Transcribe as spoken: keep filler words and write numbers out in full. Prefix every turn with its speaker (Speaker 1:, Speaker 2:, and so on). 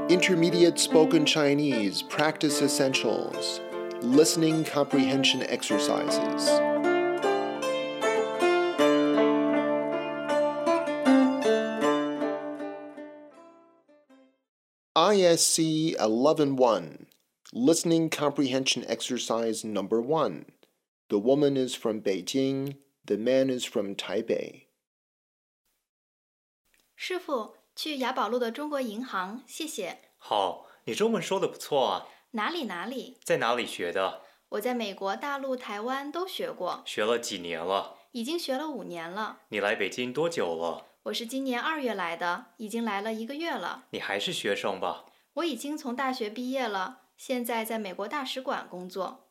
Speaker 1: Intermediate Spoken Chinese Practice Essentials Listening Comprehension Exercises. I S C eleven one Listening Comprehension Exercise Number one. The woman is from Beijing, the man is from Taipei.
Speaker 2: 师傅，去雅宝路的中国银行，谢谢。
Speaker 3: 好，你中文说得不错啊。
Speaker 2: 哪里哪里？
Speaker 3: 在哪里学的？
Speaker 2: 我在美国、大陆、台湾都学过。
Speaker 3: 学了几年了？
Speaker 2: 已经学了五年了。
Speaker 3: 你来北京多久了？
Speaker 2: 我是今年二月来的，已经来了一个月了。
Speaker 3: 你还是学生吧？
Speaker 2: 我已经从大学毕业了，现在在美国大使馆工作。